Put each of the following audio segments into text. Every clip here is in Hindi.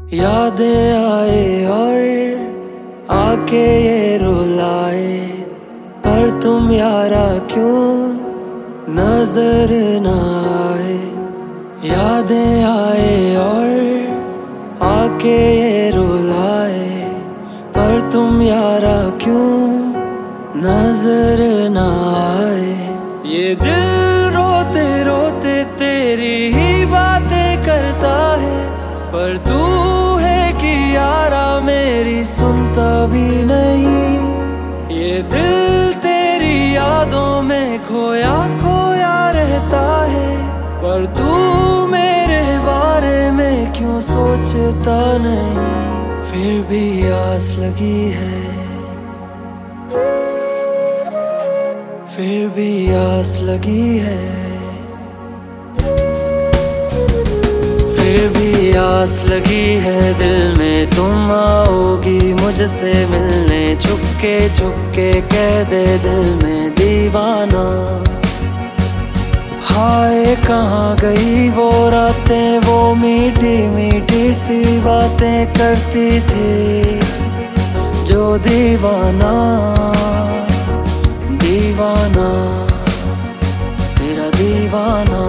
यादें आए और आके ये रुलाए, पर तुम यारा क्यों नजर न आए। यादें आए और आके ये रुलाए, पर तुम यारा क्यों नजर न आए। ये दिल रोते रोते तेरी ही बातें करता है, पर तू है कि यारा मेरी सुनता भी नहीं। ये दिल तेरी यादों में खोया खोया रहता है, पर तू मेरे बारे में क्यों सोचता नहीं। फिर भी आस लगी है, फिर भी आस लगी है, फिर भी आस लगी है दिल में। तुम आओगी मुझसे मिलने, चुपके चुपके कह दे दिल में दीवाना। हाय कहाँ गई वो रातें, वो मीठी मीठी सी बातें करती थी जो दीवाना दीवाना तेरा दीवाना।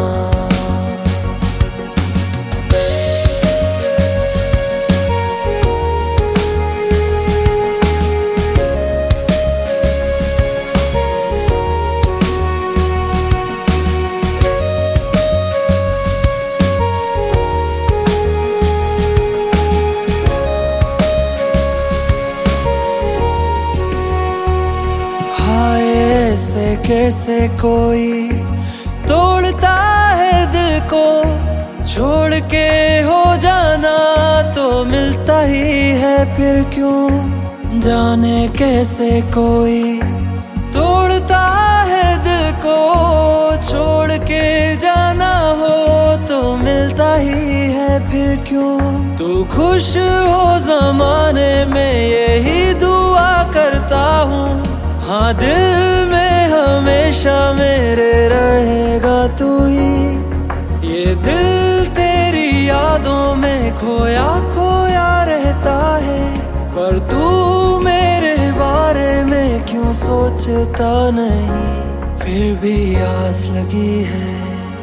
ऐसे कैसे कोई तोड़ता है दिल को, छोड़ के हो जाना तो मिलता ही है फिर क्यों। जाने कैसे कोई तोड़ता है दिल को, छोड़ के जाना हो तो मिलता ही है फिर क्यों। तू खुश हो ज़माने में यही दुआ करता हूँ, हाँ दिल में हमेशा मेरे रहेगा तू ही। ये दिल तेरी यादों में खोया खोया रहता है, पर तू मेरे बारे में क्यों सोचता नहीं। फिर भी आस लगी है,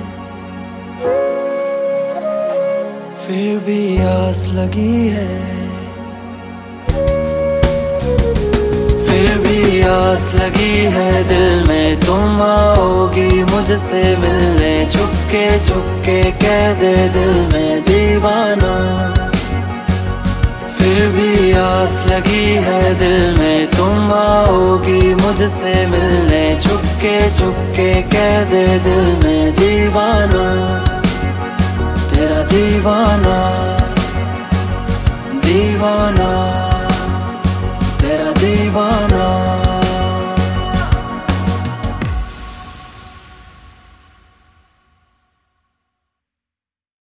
फिर भी आस लगी है, फिर भी आस लगी है दिल में। तुम आओगी मुझसे मिलने, चुपके चुपके कह दे दिल में दीवाना। फिर भी आस लगी है दिल में, तुम आओगी मुझसे मिलने, चुपके चुपके कह दे दिल में दीवाना तेरा दीवाना दीवाना।